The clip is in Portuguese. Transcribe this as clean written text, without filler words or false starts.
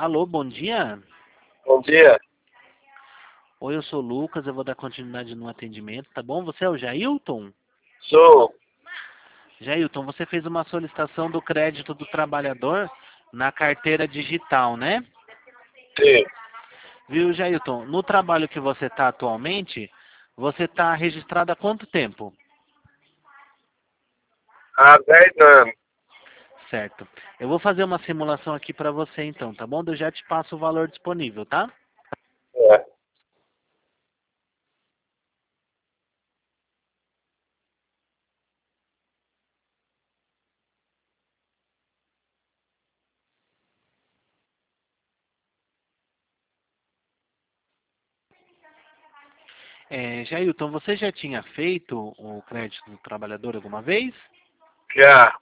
Alô, bom dia. Bom dia. Oi, eu sou o Lucas, eu vou dar continuidade no atendimento, tá bom? Você é o Jailton? Sou. Jailton, você fez uma solicitação do crédito do trabalhador na carteira digital, né? Sim. Viu, Jailton? No trabalho que você está atualmente, você está registrado há quanto tempo? Há 10 anos. Certo. Eu vou fazer uma simulação aqui para você então, tá bom? Eu já te passo o valor disponível, tá? É. Jailton, você já tinha feito o crédito do trabalhador alguma vez? Já.